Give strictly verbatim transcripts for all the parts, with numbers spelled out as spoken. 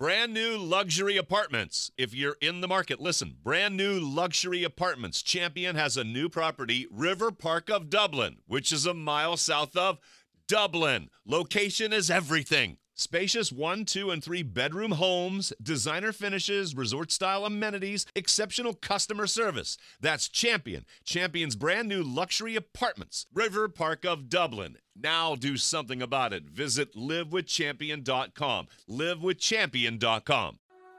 Brand new luxury apartments. If you're in the market, listen. Brand new luxury apartments. Champion has a new property, River Park of Dublin, which is a mile south of Dublin. Location is everything. Spacious one, two, and three bedroom homes, designer finishes, resort-style amenities, exceptional customer service. That's Champion. Champion's brand new luxury apartments, River Park of Dublin. Now do something about it. Visit live with champion dot com. live with champion dot com.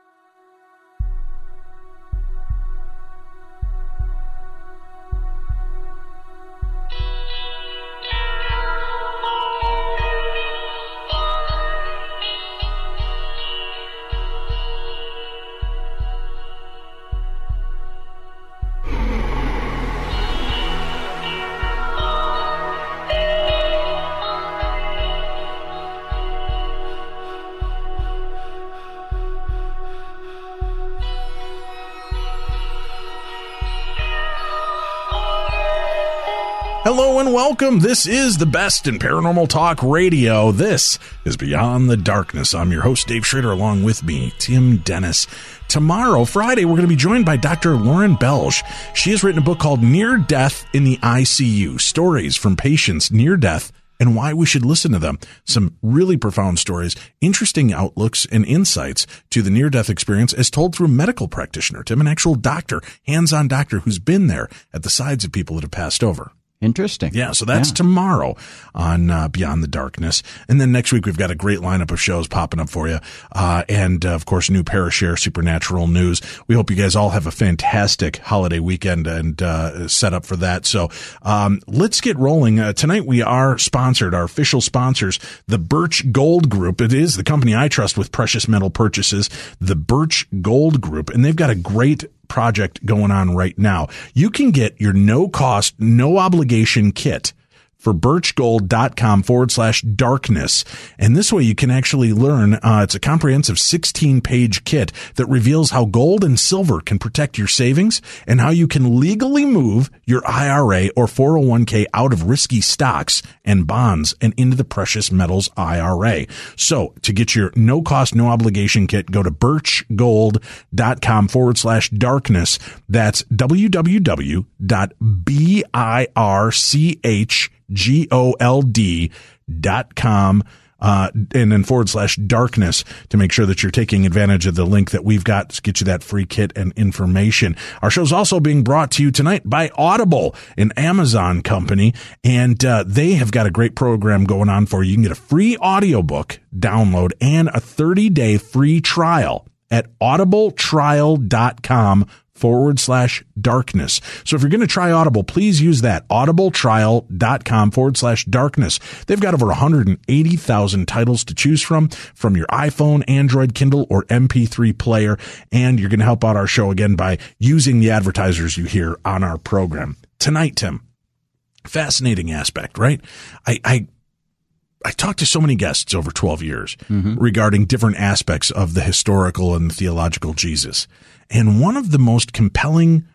Hello and welcome. This is the best in paranormal talk radio. This is Beyond the Darkness. I'm your host, Dave Schrader, along with me, Tim Dennis. Tomorrow, Friday, we're going to be joined by Doctor Lauren Belge. She has written a book called Near Death in the I C U, Stories from Patients Near Death and Why We Should Listen to Them. Some really profound stories, interesting outlooks and insights to the near-death experience as told through a medical practitioner, Tim, an actual doctor, hands-on doctor who's been there at the sides of people that have passed over. Interesting. Yeah, so that's yeah. tomorrow on uh, Beyond the Darkness. And then next week, we've got a great lineup of shows popping up for you. Uh, and, uh, of course, new Parashare Supernatural news. We hope you guys all have a fantastic holiday weekend and uh, set up for that. So um, let's get rolling. Uh, tonight, we are sponsored, our official sponsors, the Birch Gold Group. It is the company I trust with precious metal purchases, the Birch Gold Group. And they've got a great project going on right now. You can get your no cost, no obligation kit for birchgold.com forward slash darkness. And this way you can actually learn, uh, it's a comprehensive sixteen page kit that reveals how gold and silver can protect your savings and how you can legally move your I R A or four oh one k out of risky stocks and bonds and into the precious metals I R A. So to get your no cost, no obligation kit, go to birchgold.com forward slash darkness. That's www.birch G O L D dot com, uh, and then forward slash darkness to make sure that you're taking advantage of the link that we've got to get you that free kit and information. Our show's also being brought to you tonight by Audible, an Amazon company, and uh, they have got a great program going on for you. You can get a free audiobook download and a thirty day free trial at audibletrial.com forward slash darkness. So if you're going to try Audible, please use that, audibletrial.com forward slash darkness. They've got over one hundred eighty thousand titles to choose from, from your iPhone, Android, Kindle, or M P three player. And you're going to help out our show again by using the advertisers you hear on our program. Tonight, Tim, fascinating aspect, right? I, I, I talked to so many guests over twelve years mm-hmm. regarding different aspects of the historical and theological Jesus. And one of the most compelling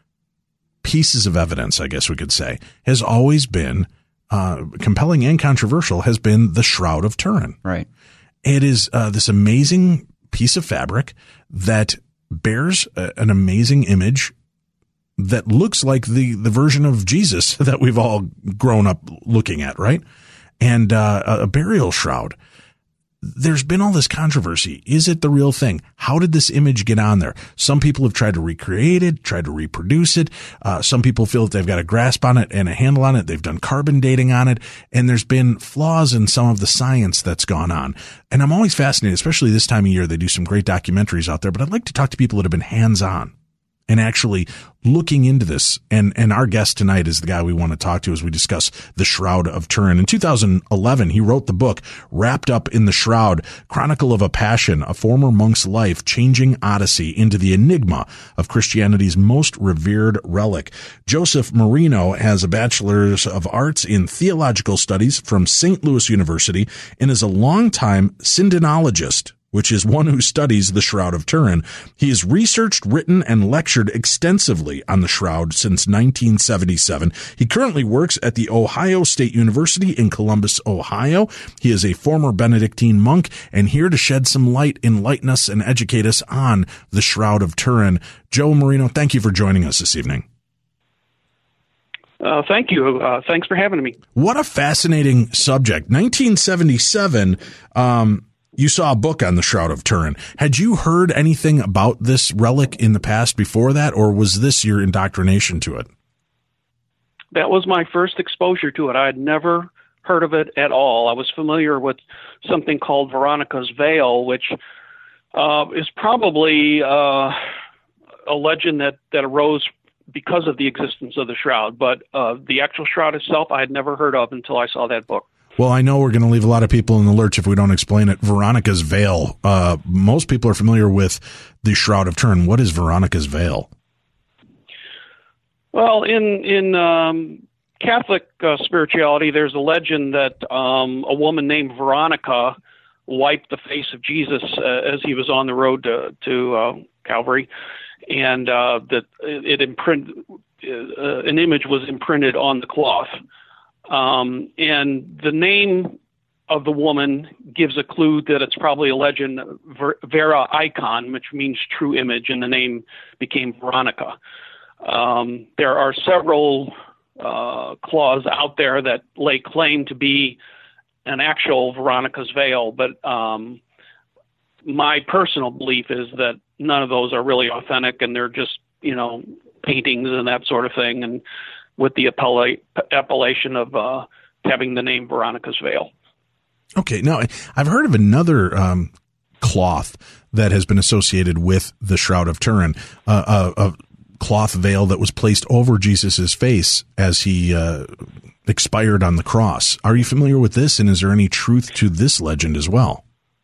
pieces of evidence, I guess we could say, has always been uh, compelling and controversial, has been the Shroud of Turin. Right. It is uh, this amazing piece of fabric that bears a, an amazing image that looks like the, the version of Jesus that we've all grown up looking at, right? And uh, a burial shroud. There's been all this controversy. Is it the real thing? How did this image get on there? Some people have tried to recreate it, tried to reproduce it. Uh, some people feel that they've got a grasp on it and a handle on it. They've done carbon dating on it. And there's been flaws in some of the science that's gone on. And I'm always fascinated, especially this time of year. They do some great documentaries out there, but I'd like to talk to people that have been hands-on and actually looking into this. And, and our guest tonight is the guy we want to talk to as we discuss the Shroud of Turin. In two thousand eleven, he wrote the book, Wrapped Up in the Shroud, Chronicle of a Passion, a Former Monk's Life, Changing Odyssey into the Enigma of Christianity's Most Revered Relic. Joseph Marino has a Bachelor's of Arts in Theological Studies from Saint Louis University and is a longtime syndenologist which is one who studies the Shroud of Turin. He has researched, written, and lectured extensively on the Shroud since nineteen seventy-seven. He currently works at The Ohio State University in Columbus, Ohio. He is a former Benedictine monk and here to shed some light, enlighten us, and educate us on the Shroud of Turin. Joe Marino, thank you for joining us this evening. Uh, thank you. Uh, thanks for having me. What a fascinating subject. nineteen seventy-seven, um, you saw a book on the Shroud of Turin. Had you heard anything about this relic in the past before that, or was this your indoctrination to it? That was my first exposure to it. I had never heard of it at all. I was familiar with something called Veronica's Veil, which uh, is probably uh, a legend that, that arose because of the existence of the Shroud. But uh, the actual Shroud itself, I had never heard of until I saw that book. Well, I know we're going to leave a lot of people in the lurch if we don't explain it. Veronica's Veil. Uh, most people are familiar with the Shroud of Turin. What is Veronica's Veil? Well, in in um, Catholic uh, spirituality, there's a legend that um, a woman named Veronica wiped the face of Jesus uh, as he was on the road to, to uh, Calvary, and uh, that it imprint uh, an image was imprinted on the cloth. Um, and the name of the woman gives a clue that it's probably a legend, Ver- Vera Icon, which means true image, and the name became Veronica. Um, there are several uh, claws out there that lay claim to be an actual Veronica's Veil, but um, my personal belief is that none of those are really authentic, and they're just, you know, paintings and that sort of thing, and with the appella- appellation of uh, having the name Veronica's Veil. Okay, now I've heard of another um, cloth that has been associated with the Shroud of Turin, uh, a, a cloth veil that was placed over Jesus's face as he uh, expired on the cross. Are you familiar with this, and is there any truth to this legend as well?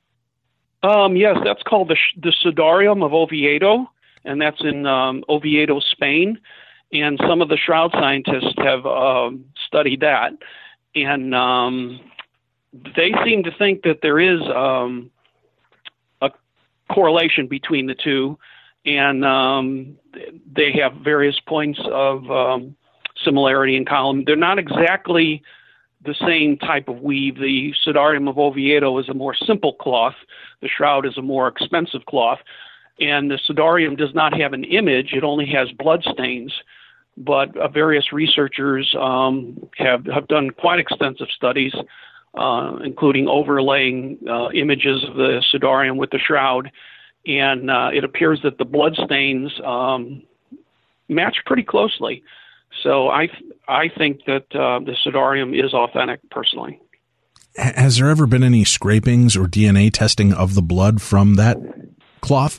Um, yes, that's called the, the Sudarium of Oviedo, and that's in um, Oviedo, Spain. And some of the shroud scientists have um, studied that, and um, they seem to think that there is um, a correlation between the two, and um, they have various points of um, similarity in column. They're not exactly the same type of weave. The Sudarium of Oviedo is a more simple cloth. The shroud is a more expensive cloth, and the Sudarium does not have an image. It only has blood stains. But uh, various researchers um, have, have done quite extensive studies, uh, including overlaying uh, images of the Sudarium with the shroud, and uh, it appears that the blood stains um, match pretty closely. So I th- I think that uh, the Sudarium is authentic, personally. Has there ever been any scrapings or D N A testing of the blood from that cloth?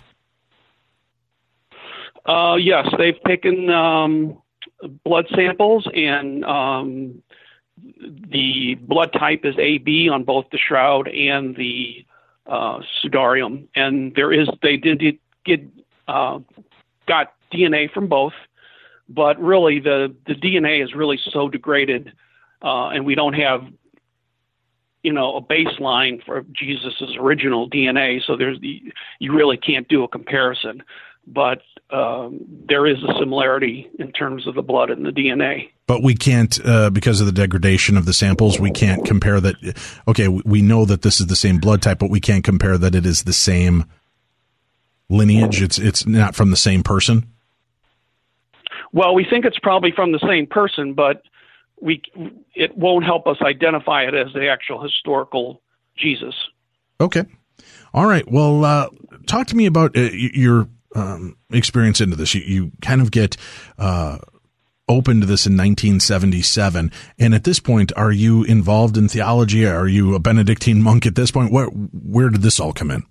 Uh, yes, they've taken um, blood samples, and um, the blood type is A B on both the shroud and the uh, Sudarium. And there is, they did get, uh, got D N A from both, but really the, the D N A is really so degraded, uh, and we don't have, you know, a baseline for Jesus's original D N A. So there's the, you really can't do a comparison, but um, there is a similarity in terms of the blood and the D N A. But we can't, uh, because of the degradation of the samples, we can't compare that. Okay, we know that this is the same blood type, but we can't compare that it is the same lineage. It's it's not from the same person. Well, we think it's probably from the same person, but we it won't help us identify it as the actual historical Jesus. Okay. All right. Well, uh, talk to me about uh, your um, experience into this. You, you kind of get uh, open to this in nineteen seventy-seven. And at this point, are you involved in theology? Are you a Benedictine monk at this point? Where, where did this all come in?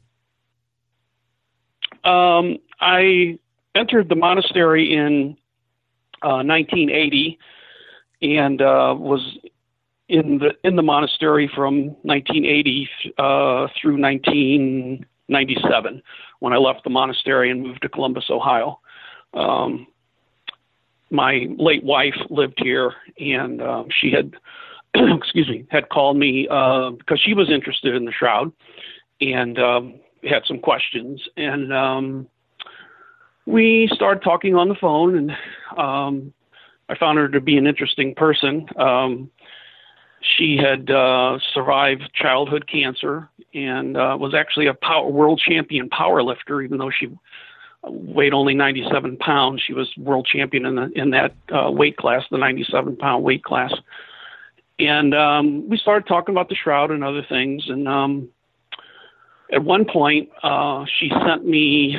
Um, I entered the monastery in uh, nineteen eighty and uh, was in the in the monastery from nineteen eighty uh, through nineteen ninety-seven, when I left the monastery and moved to Columbus, Ohio. Um, my late wife lived here, and uh, she had, excuse me, had called me uh, because she was interested in the shroud, and um, had some questions, and um, we started talking on the phone, and um, I found her to be an interesting person. Um, she had uh, survived childhood cancer and uh, was actually a power, world champion power lifter, even though she weighed only ninety-seven pounds. She was world champion in, the, in that uh, weight class, the ninety-seven pound weight class. And um, we started talking about the shroud and other things. And um, at one point, uh, she sent me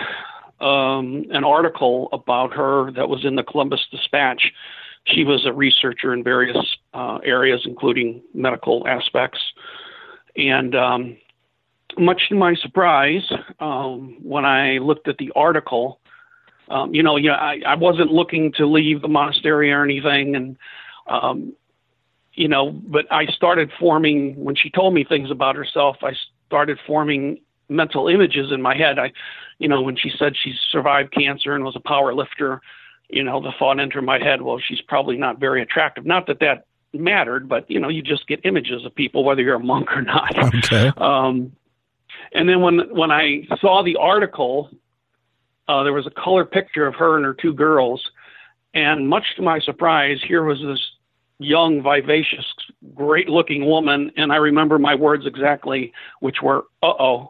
um, an article about her that was in the Columbus Dispatch. She was a researcher in various uh, areas, including medical aspects. And um, much to my surprise, um, when I looked at the article, um, you know, yeah, I, I wasn't looking to leave the monastery or anything. And, um, you know, but I started forming, when she told me things about herself, I started forming mental images in my head. I, you know, when she said she survived cancer and was a power lifter, you know, the thought entered my head, well, she's probably not very attractive. Not that that mattered, but, you know, you just get images of people, whether you're a monk or not. Okay. Um, and then when, when I saw the article, uh, there was a color picture of her and her two girls. And much to my surprise, here was this young, vivacious, great-looking woman, and I remember my words exactly, which were, uh-oh.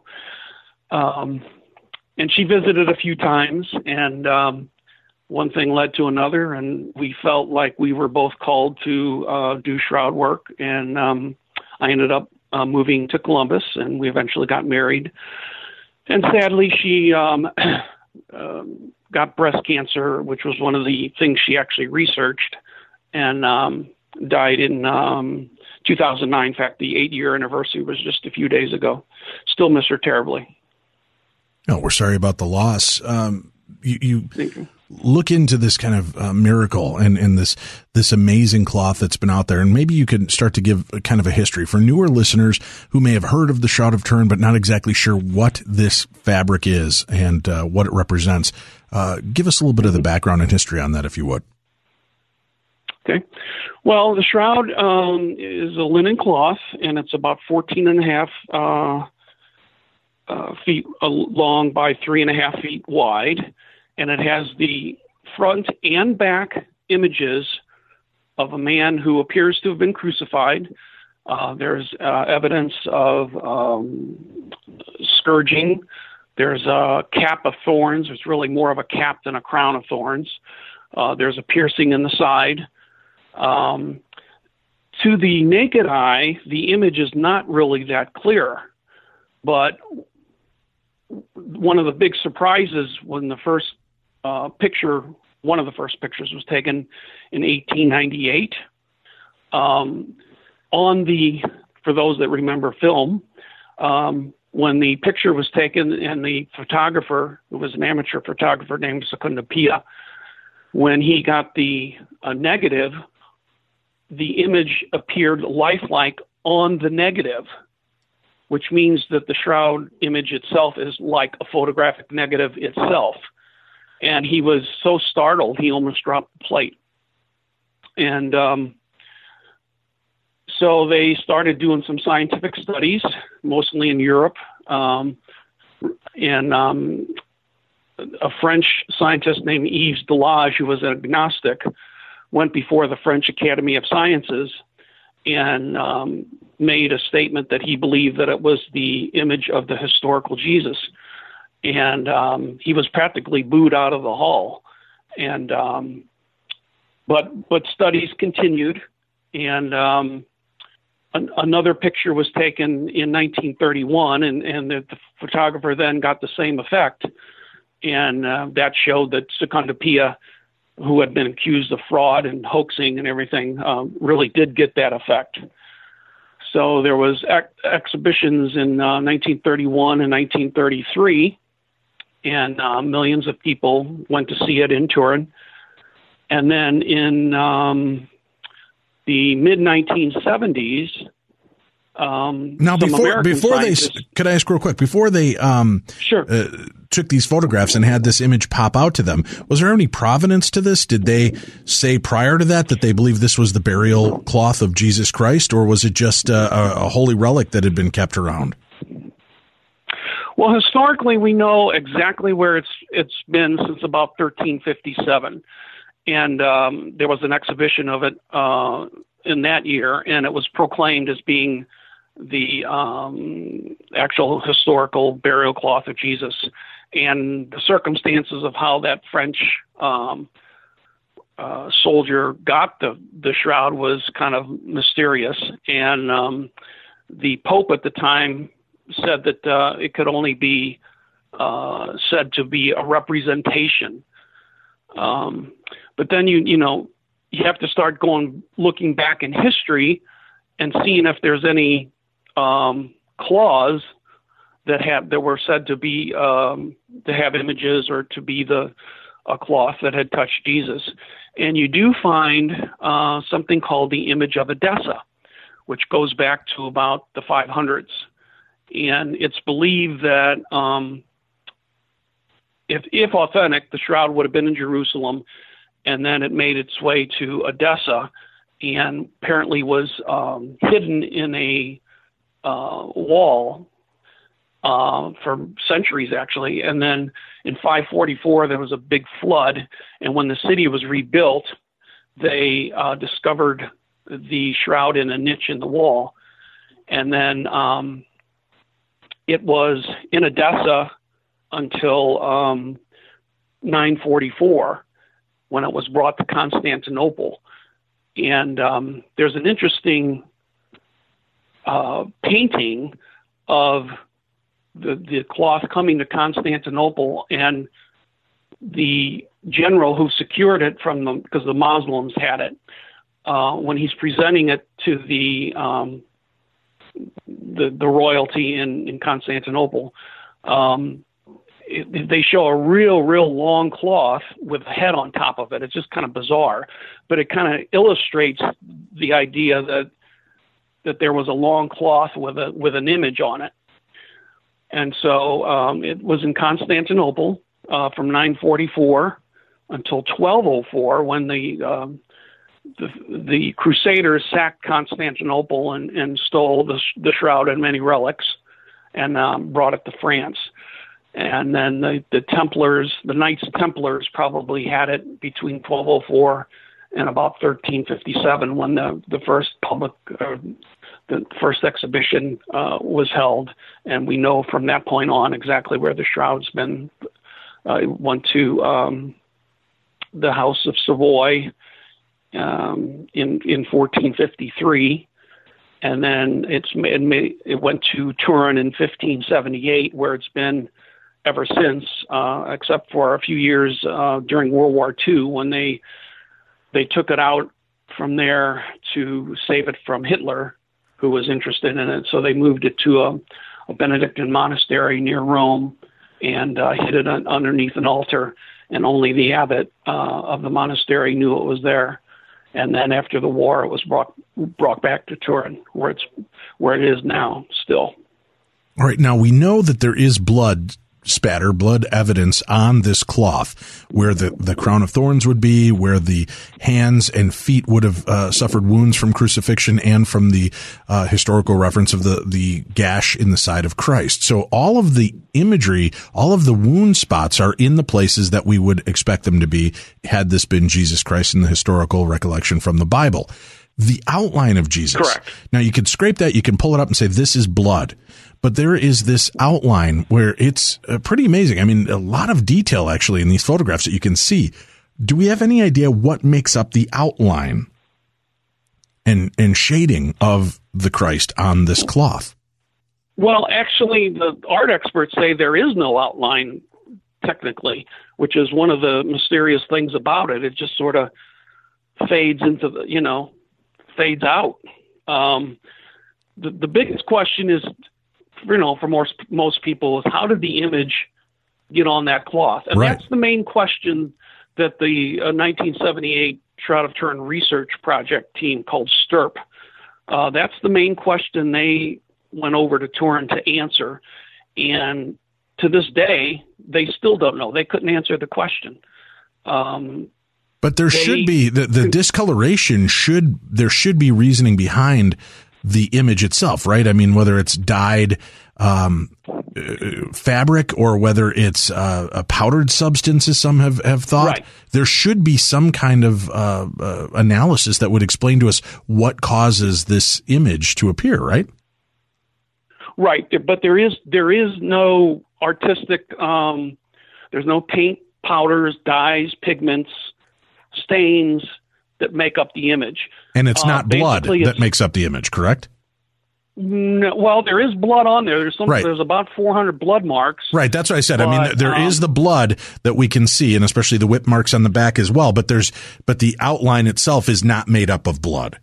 Um, and she visited a few times, and um, one thing led to another, and we felt like we were both called to uh, do shroud work, and um, I ended up uh, moving to Columbus, and we eventually got married. And sadly, she um, uh, got breast cancer, which was one of the things she actually researched, and um, died in um, two thousand nine. In fact, the eight-year anniversary was just a few days ago. Still miss her terribly. No, we're sorry about the loss. Um, you, you, you look into this kind of uh, miracle and, and this this amazing cloth that's been out there, and maybe you could start to give a kind of a history for newer listeners who may have heard of the Shroud of Turin, but not exactly sure what this fabric is and uh, what it represents. Uh, give us a little bit of the background and history on that, if you would. Okay. Well, the shroud um, is a linen cloth, and it's about fourteen and a half uh, uh, feet long by three and a half feet wide, and it has the front and back images of a man who appears to have been crucified. Uh, there's uh, evidence of um, scourging. There's a cap of thorns. It's really more of a cap than a crown of thorns. Uh, there's a piercing in the side. Um, to the naked eye, the image is not really that clear, but one of the big surprises when the first uh, picture, one of the first pictures was taken in eighteen ninety-eight. Um, on the, for those that remember film, um, when the picture was taken and the photographer, who was an amateur photographer named Secunda Pia, when he got the uh, negative, the image appeared lifelike on the negative, which means that the shroud image itself is like a photographic negative itself. And he was so startled, he almost dropped the plate. And um, so they started doing some scientific studies, mostly in Europe. Um, and um, a French scientist named Yves Delage, who was an agnostic, went before the French Academy of Sciences and um, made a statement that he believed that it was the image of the historical Jesus. And um, he was practically booed out of the hall. And um, but but studies continued, and um, an, another picture was taken in nineteen thirty-one, and, and the, the photographer then got the same effect. And uh, that showed that Secunda Pia, who had been accused of fraud and hoaxing and everything, um, really did get that effect. So there was ex- exhibitions in uh, nineteen thirty-one and nineteen thirty-three, and uh, millions of people went to see it in Turin. And then in um, the mid nineteen seventies, um, now before before they could I ask real quick before they um, sure. Uh, took these photographs and had this image pop out to them, was there any provenance to this? Did they say prior to that that they believed this was the burial cloth of Jesus Christ, or was it just a, a holy relic that had been kept around? Well, historically, we know exactly where it's it's been since about thirteen fifty-seven, and um, there was an exhibition of it uh, in that year, and it was proclaimed as being the um, actual historical burial cloth of Jesus. And the circumstances of how that French um, uh, soldier got the the shroud was kind of mysterious, and um, the Pope at the time said that uh, it could only be uh, said to be a representation. Um, but then you you know you have to start going looking back in history and seeing if there's any um, clause that have that were said to be um, to have images or to be the a cloth that had touched Jesus. And you do find uh, something called the image of Edessa, which goes back to about the five hundreds. And it's believed that um, if, if authentic, the shroud would have been in Jerusalem, and then it made its way to Edessa, and apparently was um, hidden in a uh, wall uh, for centuries, actually. And then in five forty-four, there was a big flood, and when the city was rebuilt, they uh, discovered the shroud in a niche in the wall. And then um, it was in Edessa until um, nine forty-four, when it was brought to Constantinople. And um, there's an interesting uh, painting of the, the cloth coming to Constantinople, and the general who secured it from them, because the Muslims had it, uh, when he's presenting it to the um, the, the royalty in, in Constantinople, um, it, they show a real, real long cloth with a head on top of it. It's just kind of bizarre, but it kind of illustrates the idea that that there was a long cloth with a with an image on it. And so um, it was in Constantinople uh, from nine forty-four until twelve oh four, when the um, the, the Crusaders sacked Constantinople and, and stole the, the shroud and many relics, and um, brought it to France. And then the, the Templars, the Knights Templars, probably had it between twelve oh four and about thirteen fifty-seven, when the, the first public, uh, the first exhibition uh, was held. And we know from that point on exactly where the shroud's been. Uh, it went to um, the House of Savoy um, in in fourteen fifty-three. And then it's it, made, it went to Turin in fifteen seventy-eight, where it's been ever since, uh, except for a few years uh, during World War Two, when they they took it out from there to save it from Hitler, who was interested in it. So they moved it to a, a Benedictine monastery near Rome, and uh, hid it un- underneath an altar, and only the abbot uh, of the monastery knew it was there. And then after the war, it was brought brought back to Turin, where it's where it is now still. All right. Now we know that there is blood spatter, blood evidence on this cloth, where the, the crown of thorns would be, where the hands and feet would have uh, suffered wounds from crucifixion, and from the uh, historical reference of the, the gash in the side of Christ. So all of the imagery, all of the wound spots are in the places that we would expect them to be, had this been Jesus Christ in the historical recollection from the Bible. The outline of Jesus. Correct. Now you can scrape that, you can pull it up and say, this is blood. But there is this outline where it's uh, pretty amazing. I mean, a lot of detail actually in these photographs that you can see. Do we have any idea what makes up the outline and, and shading of the Christ on this cloth? Well, actually, the art experts say there is no outline technically, which is one of the mysterious things about it. It just sort of fades into the, you know, fades out. Um, the, the biggest question is, you know, for most, most people, is how did the image get on that cloth? And right. That's the main question that the uh, nineteen seventy-eight Shroud of Turin research project team called STURP, uh, that's the main question they went over to Turin to answer. And to this day, they still don't know. They couldn't answer the question. Um, but there they, should be, the, the discoloration should, there should be reasoning behind the image itself, right? I mean, whether it's dyed um, uh, fabric or whether it's uh, a powdered substance, as some have, have thought. Right. There should be some kind of uh, uh, analysis that would explain to us what causes this image to appear, right? Right, but there is there is no artistic. Um, there's no paint, powders, dyes, pigments, stains that make up the image. And it's not uh, blood that it's, makes up the image, correct? No, well, there is blood on there. There's some. Right. There's about four hundred blood marks. Right. That's what I said. But, I mean, there um, is the blood that we can see, and especially the whip marks on the back as well. But there's, but the outline itself is not made up of blood.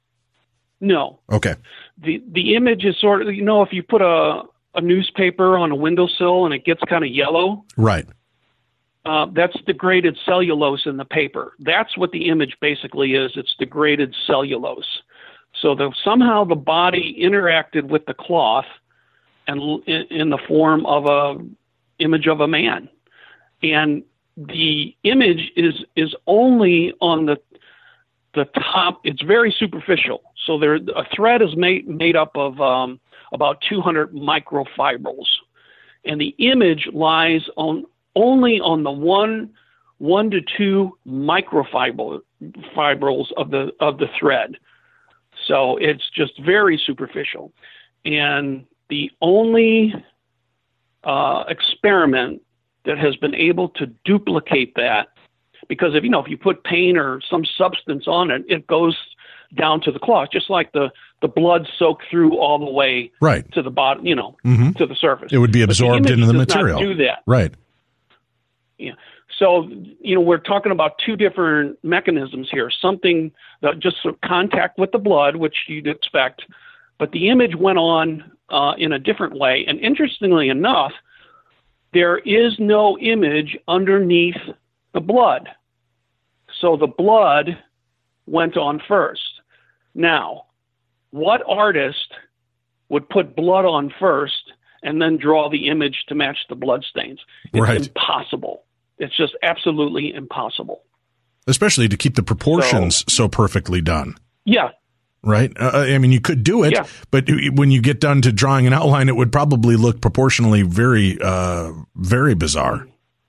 No. Okay. The the image is sort of, you know, if you put a a newspaper on a windowsill and it gets kind of yellow. Right. Uh, that's degraded cellulose in the paper. That's what the image basically is. It's degraded cellulose. So the, somehow the body interacted with the cloth and in, in the form of a image of a man. And the image is is only on the the top. It's very superficial. So there, a thread is made made up of um, about two hundred microfibrils, and the image lies on only on the one one to two microfibrils of the of the thread. So it's just very superficial. And the only uh, experiment that has been able to duplicate that, because if you know if you put paint or some substance on it, it goes down to the cloth, just like the, the blood soaked through all the way right. to the bottom, you know, mm-hmm. to the surface. It would be absorbed the into the does material. Not do that. Right. Yeah. So, you know, we're talking about two different mechanisms here, something that just sort of contact with the blood, which you'd expect, but the image went on uh, in a different way. And interestingly enough, there is no image underneath the blood. So the blood went on first. Now, what artist would put blood on first and then draw the image to match the blood stains? It's right. impossible. It's just absolutely impossible. Especially to keep the proportions so, so perfectly done. Yeah. Right? Uh, I mean, you could do it, yeah. but when you get done to drawing an outline, it would probably look proportionally very, uh, very bizarre.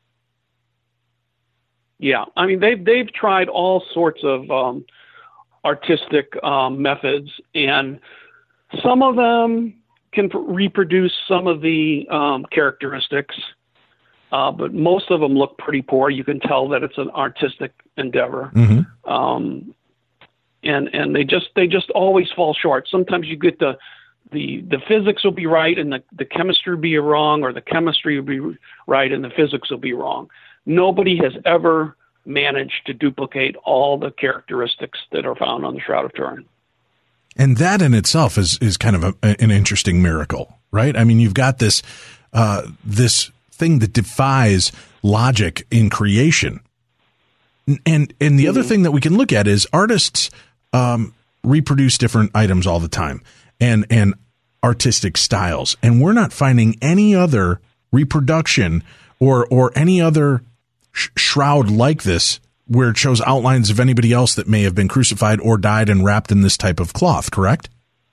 Yeah. I mean, they've, they've tried all sorts of um, artistic um, methods, and some of them can pr- reproduce some of the um, characteristics. Uh, but most of them look pretty poor. You can tell that it's an artistic endeavor, mm-hmm. um, and and they just they just always fall short. Sometimes you get the the the physics will be right and the, the chemistry will be wrong, or the chemistry will be right and the physics will be wrong. Nobody has ever managed to duplicate all the characteristics that are found on the Shroud of Turin. And that in itself is is kind of a, an interesting miracle, right? I mean, you've got this uh, this. thing that defies logic in creation. And and the mm-hmm. other thing that we can look at is artists um, reproduce different items all the time and and artistic styles. And we're not finding any other reproduction or or any other sh- shroud like this where it shows outlines of anybody else that may have been crucified or died and wrapped in this type of cloth, correct?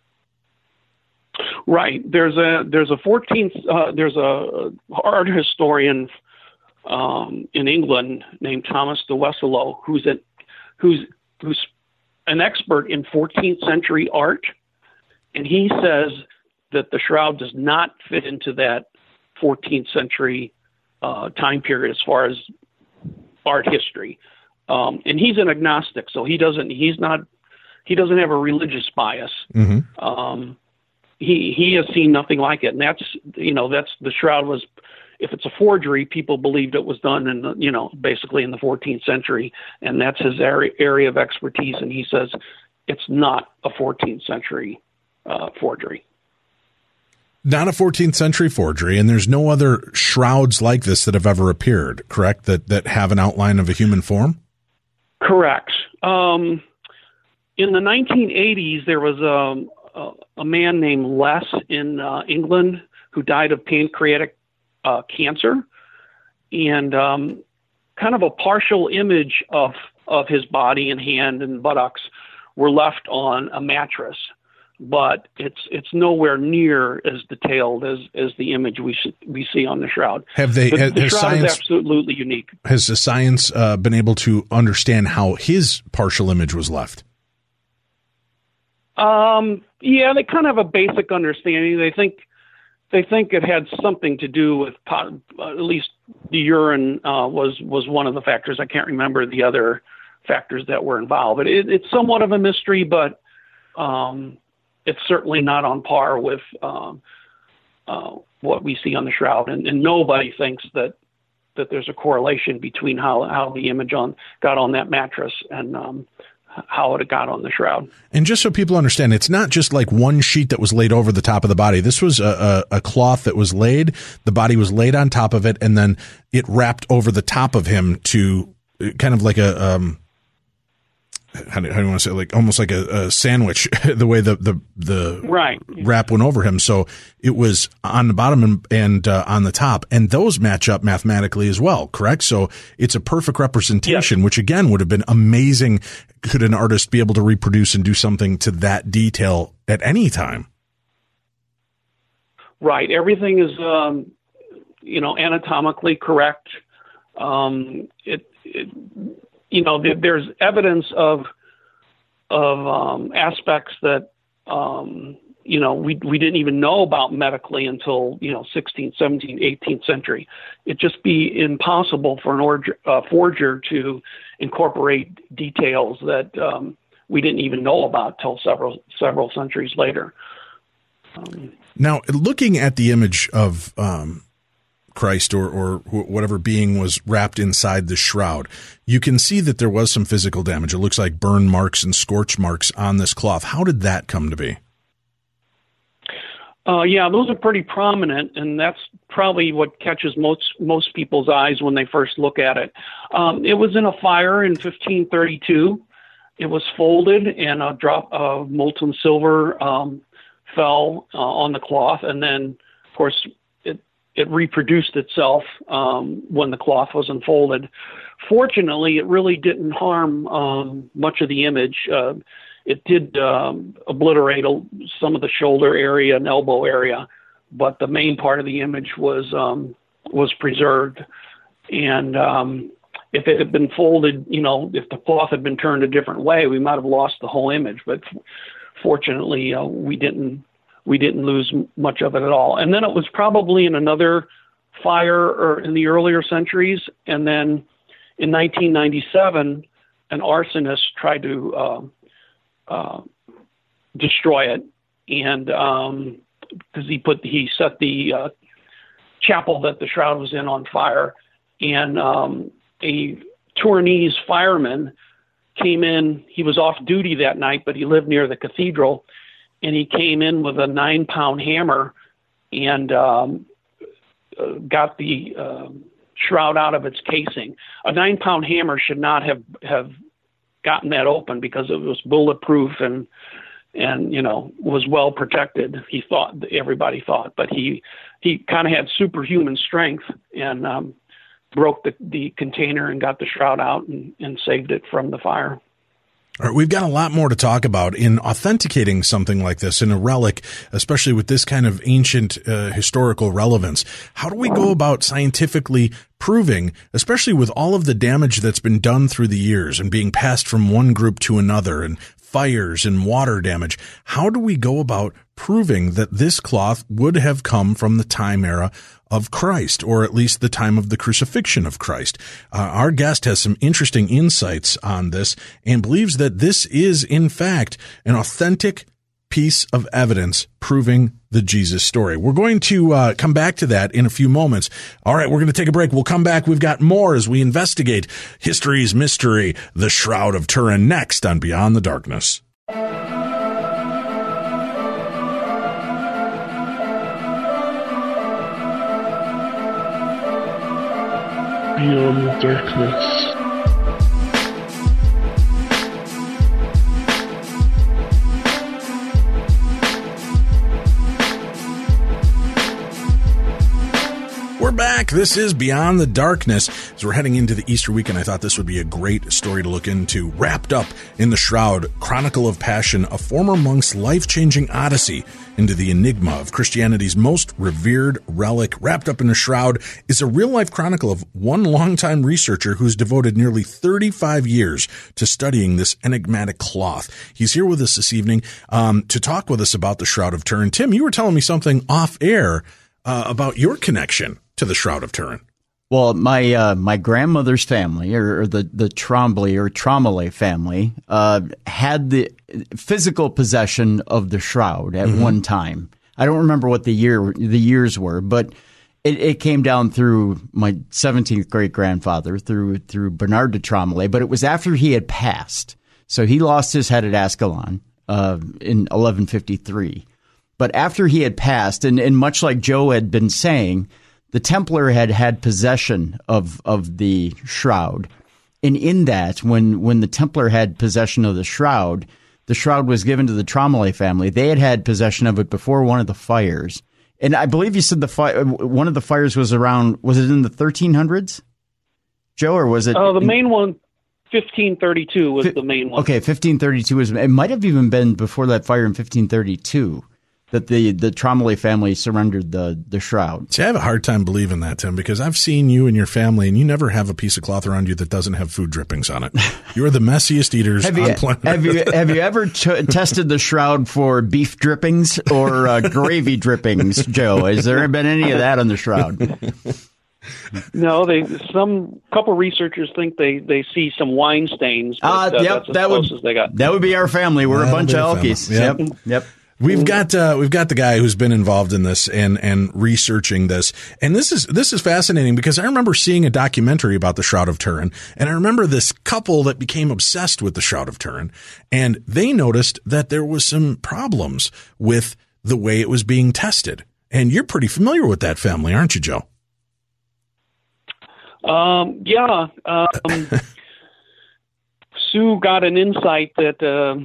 Right. There's a there's a fourteenth uh, there's a art historian um, in England named Thomas de Wesselo who's a, who's who's an expert in fourteenth century art, and he says that the shroud does not fit into that fourteenth century uh, time period as far as art history. Um, and he's an agnostic, so he doesn't he's not he doesn't have a religious bias. Mm-hmm. Um, He he has seen nothing like it, and that's you know that's the shroud was, if it's a forgery, people believed it was done in the, you know basically in the fourteenth century, and that's his area area of expertise. And he says it's not a fourteenth century uh, forgery. Not a fourteenth century forgery, and there's no other shrouds like this that have ever appeared, correct? That that have an outline of a human form. Correct. Um, in the nineteen eighties, there was a a, a man named Les in uh, England who died of pancreatic uh, cancer, and um, kind of a partial image of of his body and hand and buttocks were left on a mattress. but it's it's nowhere near as detailed as, as the image we we see on the shroud. Have they? The, has, the has shroud science, is absolutely unique. Has the science uh, been able to understand how his partial image was left? Um, yeah, they kind of have a basic understanding. They think they think it had something to do with pot, uh, at least the urine uh, was was one of the factors. I can't remember the other factors that were involved, but it, it's somewhat of a mystery. But um, it's certainly not on par with um, uh, what we see on the shroud, and, and nobody thinks that that there's a correlation between how how the image on got on that mattress and um, how it got on the shroud. And just so people understand, it's not just like one sheet that was laid over the top of the body. This was a, a, a cloth that was laid, the body was laid on top of it, and then it wrapped over the top of him to kind of like a, um, how do, how do you want to say, like almost like a, a sandwich, the way the, the, the right. wrap went over him. So it was on the bottom and, and uh, on the top, and those match up mathematically as well, correct? So it's a perfect representation, yes. Which again would have been amazing. Could an artist be able to reproduce and do something to that detail at any time? Right. Everything is, um, you know, anatomically correct. Um, it, it You know, there's evidence of of um, aspects that um, you know we we didn't even know about medically until you know sixteenth, seventeenth, eighteenth century. It'd just be impossible for an orger, uh, forger to incorporate details that um, we didn't even know about till several several centuries later. Um, now, looking at the image of um Christ or, or whatever being was wrapped inside the shroud, you can see that there was some physical damage. It looks like burn marks and scorch marks on this cloth. How did that come to be? Uh, yeah, those are pretty prominent, and that's probably what catches most most people's eyes when they first look at it. Um, it was in a fire in fifteen thirty-two. It was folded, and a drop of molten silver um, fell uh, on the cloth, and then, of course, it reproduced itself um, when the cloth was unfolded. Fortunately, it really didn't harm um, much of the image. Uh, it did um, obliterate a, some of the shoulder area and elbow area, but the main part of the image was um, was preserved. And um, if it had been folded, you know, if the cloth had been turned a different way, we might have lost the whole image. But fortunately, uh, we didn't. We didn't lose much of it at all. And then it was probably in another fire or in the earlier centuries. And then in nineteen ninety-seven, an arsonist tried to uh, uh, destroy it. And um, because he put, he set the uh, chapel that the shroud was in on fire. And um, a Tournese fireman came in. He was off duty that night, but he lived near the cathedral. And he came in with a nine-pound hammer and um, uh, got the uh, shroud out of its casing. A nine-pound hammer should not have, have gotten that open because it was bulletproof and and you know was well protected. He thought everybody thought, but he he kind of had superhuman strength and um, broke the, the container and got the shroud out and, and saved it from the fire. All right, we've got a lot more to talk about in authenticating something like this in a relic, especially with this kind of ancient uh, historical relevance. How do we go about scientifically proving, especially with all of the damage that's been done through the years and being passed from one group to another and fires and water damage, how do we go about proving that this cloth would have come from the time era of Christ, or at least the time of the crucifixion of Christ? Uh, our guest has some interesting insights on this and believes that this is, in fact, an authentic piece of evidence proving the Jesus story. We're going to uh, come back to that in a few moments. All right, we're going to take a break. We'll come back. We've got more as we investigate history's mystery, the Shroud of Turin, next on Beyond the Darkness. Beyond the Darkness. We're back. back. This is Beyond the Darkness. As we're heading into the Easter weekend, I thought this would be a great story to look into. Wrapped up in the shroud, Chronicle of Passion, a former monk's life-changing odyssey into the enigma of Christianity's most revered relic. Wrapped up in a shroud is a real-life chronicle of one longtime researcher who's devoted nearly thirty-five years to studying this enigmatic cloth. He's here with us this evening um, to talk with us about the Shroud of Turin. Tim, you were telling me something off-air uh, about your connection to the Shroud of Turin. Well, my uh, my grandmother's family, or, or the the Trombley or Trombley family, uh, had the physical possession of the shroud at mm-hmm. one time. I don't remember what the year the years were, but it, it came down through my seventeenth great grandfather, through through Bernard de Trombley. But it was after he had passed, so he lost his head at Ascalon uh, in eleven fifty-three. But after he had passed, and, and much like Joe had been saying, the Templar had had possession of, of the shroud. And in that, when, when the Templar had possession of the shroud, the shroud was given to the Trombley family. They had had possession of it before one of the fires. And I believe you said the fi- one of the fires was around, was it in the thirteen hundreds, Joe, or was it? Oh, uh, the in, main one, fifteen thirty-two was fi- the main one. Okay, fifteen thirty-two was, it might have even been before that fire in fifteen thirty-two. That the, the Trombley family surrendered the, the shroud. See, I have a hard time believing that, Tim, because I've seen you and your family, and you never have a piece of cloth around you that doesn't have food drippings on it. You are the messiest eaters have on you, planet have you, have you ever t- tested the shroud for beef drippings or uh, gravy drippings, Joe? Has there been any of that on the shroud? No, they some couple researchers think they, they see some wine stains. But, uh, uh, yep, that's as that close would as they got. That would be our family. We're That'll a bunch of Elkies. Yep. Yep. Yep. We've got uh, we've got the guy who's been involved in this and and researching this, and this is this is fascinating because I remember seeing a documentary about the Shroud of Turin, and I remember this couple that became obsessed with the Shroud of Turin, and they noticed that there was some problems with the way it was being tested. And you're pretty familiar with that family, aren't you, Joe? Um, yeah, um, Sue got an insight that. Uh,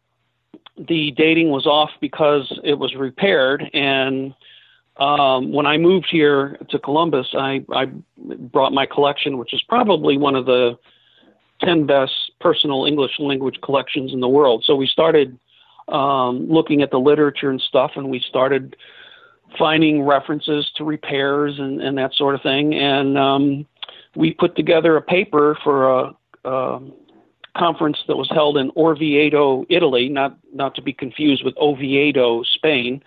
The dating was off because it was repaired, and um, when I moved here to Columbus, I, I brought my collection, which is probably one of the ten best personal English language collections in the world. So we started um, looking at the literature and stuff, and we started finding references to repairs and, and that sort of thing. And um, we put together a paper for a, a conference that was held in Orvieto, Italy, not not to be confused with Oviedo, Spain.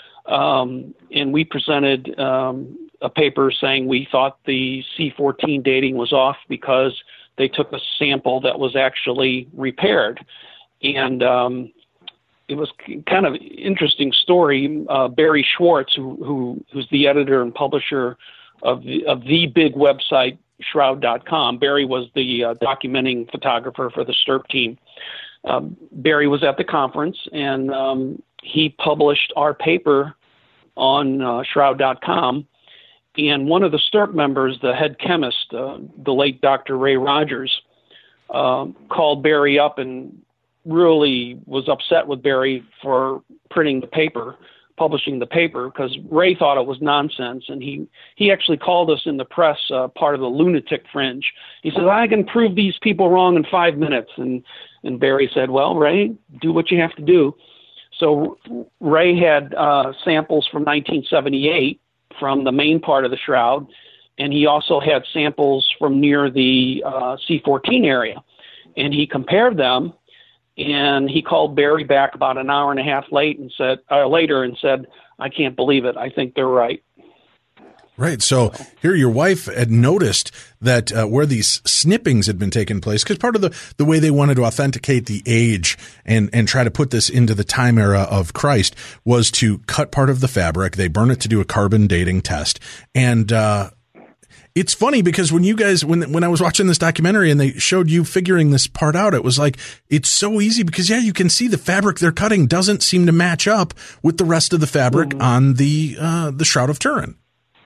Um, and we presented um, a paper saying we thought the C fourteen dating was off because they took a sample that was actually repaired. And um, it was kind of interesting story. Uh, Barry Schwartz, who, who who's the editor and publisher of the, of the big website, shroud dot com. Barry was the uh, documenting photographer for the Stirp team. Um, Barry was at the conference, and um, he published our paper on uh, shroud dot com. And one of the Stirp members, the head chemist, uh, the late Doctor Ray Rogers, uh, called Barry up and really was upset with Barry for printing the paper, publishing the paper, because Ray thought it was nonsense. And he, he actually called us in the press uh, part of the lunatic fringe. He said, I can prove these people wrong in five minutes. And, and Barry said, well, Ray, do what you have to do. So Ray had uh, samples from nineteen seventy-eight from the main part of the shroud, and he also had samples from near the uh, C fourteen area. And he compared them, and he called Barry back about an hour and a half late and said uh, later and said, I can't believe it. I think they're right. Right. So here your wife had noticed that uh, where these snippings had been taking place, because part of the, the way they wanted to authenticate the age and, and try to put this into the time era of Christ was to cut part of the fabric. They burn it to do a carbon dating test. And uh, it's funny because when you guys, when when I was watching this documentary and they showed you figuring this part out, it was like, it's so easy because, yeah, you can see the fabric they're cutting doesn't seem to match up with the rest of the fabric mm-hmm. on the uh, the Shroud of Turin.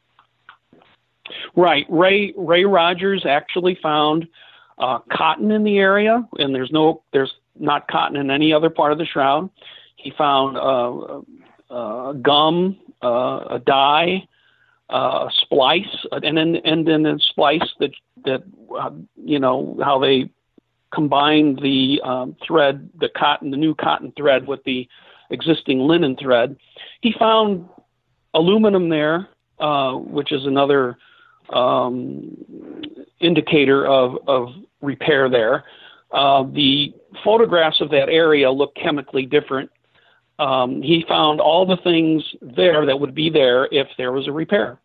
Right. Ray Ray Rogers actually found uh, cotton in the area, and there's no there's not cotton in any other part of the shroud. He found uh, uh, gum, uh, a dye, uh, splice, and then and then a splice that that uh, you know how they combined the um, thread, the cotton, the new cotton thread with the existing linen thread. He found aluminum there, uh, which is another um, indicator of, of repair there. Uh, the photographs of that area look chemically different. Um, he found all the things there that would be there if there was a repair.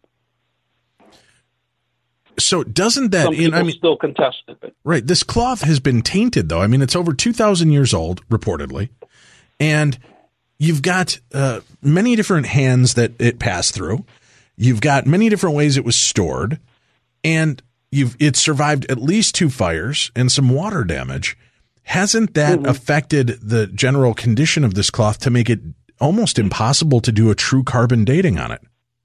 So doesn't that, Some people I mean, still contest it, but right? This cloth has been tainted, though. I mean, it's over two thousand years old, reportedly, and you've got uh, many different hands that it passed through. You've got many different ways it was stored, and you've it survived at least two fires and some water damage. Hasn't that mm-hmm. affected the general condition of this cloth to make it almost impossible to do a true carbon dating on it?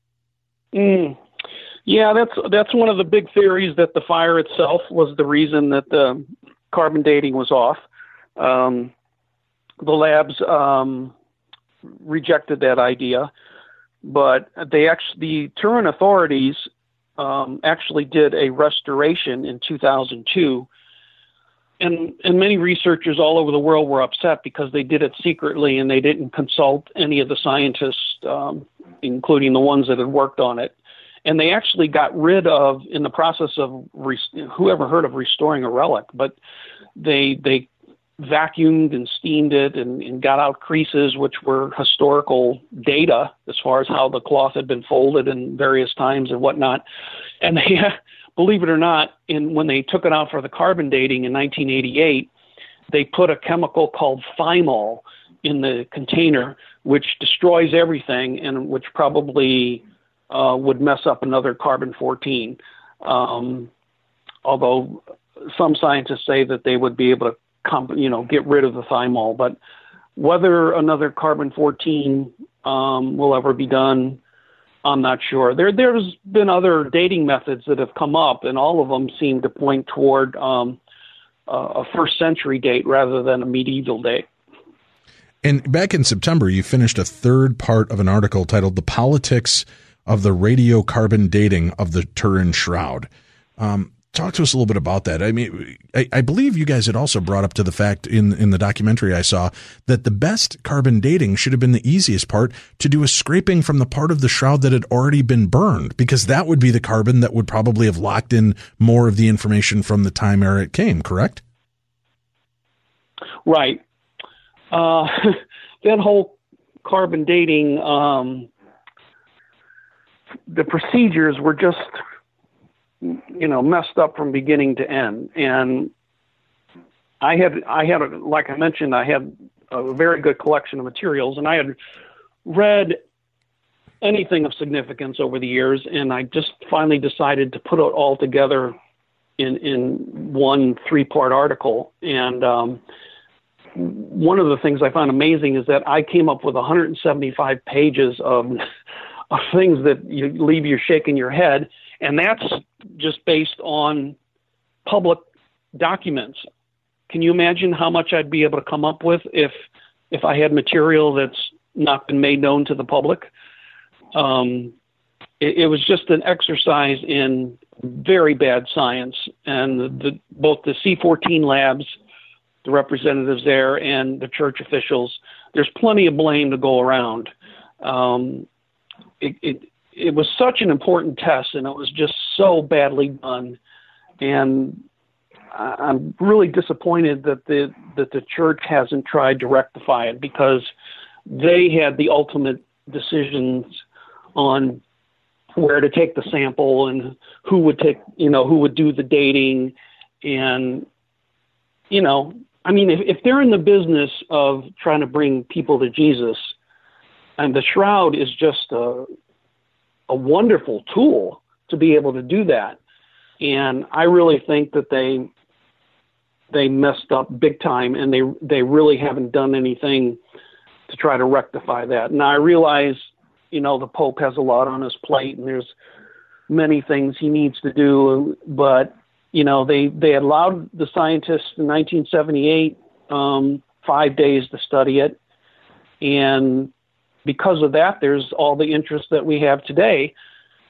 Mm. Yeah, that's that's one of the big theories, that the fire itself was the reason that the carbon dating was off. Um, the labs um, rejected that idea, but they actually, the Turin authorities um, actually did a restoration in two thousand two, and and many researchers all over the world were upset because they did it secretly and they didn't consult any of the scientists, um, including the ones that had worked on it. And they actually got rid of, in the process of, whoever heard of restoring a relic, but they they vacuumed and steamed it and, and got out creases, which were historical data as far as how the cloth had been folded in various times and whatnot. And they, believe it or not, in when they took it out for the carbon dating in nineteen eighty-eight, they put a chemical called thymol in the container, which destroys everything and which probably Uh, would mess up another carbon fourteen. Um, although some scientists say that they would be able to, comp- you know, get rid of the thymol. But whether another carbon fourteen um, will ever be done, I'm not sure. There, there's been other dating methods that have come up, and all of them seem to point toward um, a first century date rather than a medieval date. And back in September, you finished a third part of an article titled "The Politics of the Radiocarbon Dating of the Turin Shroud." Um, talk to us a little bit about that. I mean, I, I believe you guys had also brought up to the fact in, in the documentary I saw that the best carbon dating should have been the easiest part, to do a scraping from the part of the shroud that had already been burned, because that would be the carbon that would probably have locked in more of the information from the time era it came, correct? Right. Uh, that whole carbon dating, um, the procedures were just, you know, messed up from beginning to end. And I had, I had, a, like I mentioned, I had a very good collection of materials, and I had read anything of significance over the years. And I just finally decided to put it all together in, in one three part article. And, um, one of the things I found amazing is that I came up with one hundred seventy-five pages of of things that you leave you shaking your head. And that's just based on public documents. Can you imagine how much I'd be able to come up with if, if I had material that's not been made known to the public? Um, it, it was just an exercise in very bad science, and the, the, both the C fourteen labs, the representatives there, and the church officials, there's plenty of blame to go around. Um, It, it it was such an important test, and it was just so badly done. And I, I'm really disappointed that the that the church hasn't tried to rectify it, because they had the ultimate decisions on where to take the sample and who would take, you know, who would do the dating. And, you know, I mean, if, if they're in the business of trying to bring people to Jesus, and the shroud is just a, a wonderful tool to be able to do that. And I really think that they they messed up big time, and they they really haven't done anything to try to rectify that. Now, I realize, you know, the Pope has a lot on his plate, and there's many things he needs to do, but, you know, they, they allowed the scientists in nineteen seventy-eight um, five days to study it, and because of that, there's all the interest that we have today.